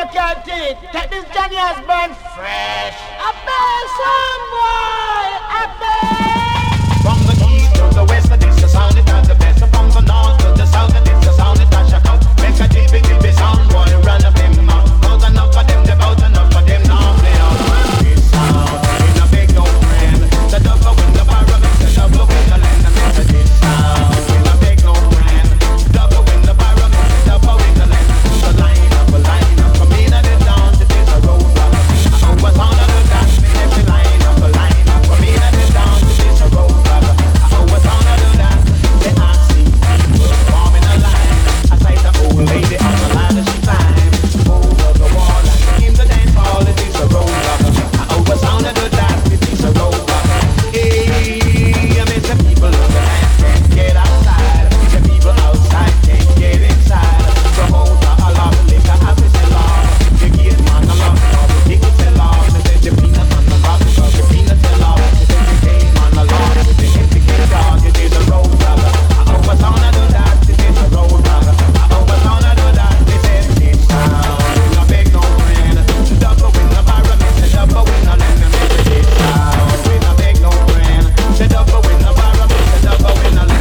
no can't eat. Take this Johnny Osborne fresh. A bell song boy, a bell. From the east to the west, this the sound it has the best. From the north to the south, this the sound it has shout. Make a DB sound boy, run up them mouth. Cause enough of them, about enough of them now play out. This sound in a big no friend. The double with the pyramid, the double with the land. And this sound in a big no friend. Double with the pyramid, the double with the land. The line up, from me to the down to this a road. I was on the dance, every line up, from me to the down to this a road. I was on the dance, they ask me, forming a line. I say the old lady on the ladder, she climbs over the wall and came to dance hall. It is a road. I was on the dance, it is a road. Hey, I miss the people on the dance can't get outside. The people outside can't get inside. Promoter, a lot of liquor, I say sell off. You get man a lot, the tickets sell off. They say the peanut on the rock, because the peanut sell off. They say the game on the lawn, with the etiquette dog. It is a road. I was on the dance, it is a road. I was on the dance, they say this sound. In a big no friend, double with the pyramid, the double with the land. This sound, in a big no friend, the double with the pyramid, the double with the land.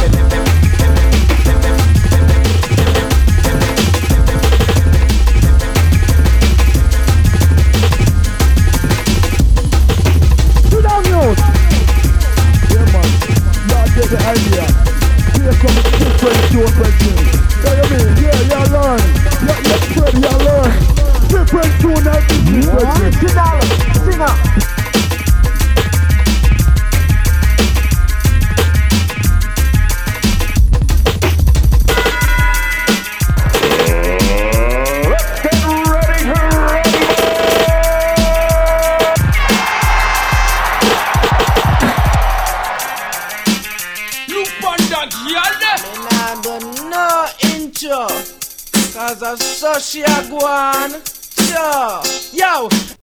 Sit down, youth. Yeah, man. Y'all get the idea. Here comes different things. Yeah, you mean? Yeah, you learn. Yeah, spread, you learn. Different tune and different things. Original singer. No intro, cause I saw she a go on. Yo,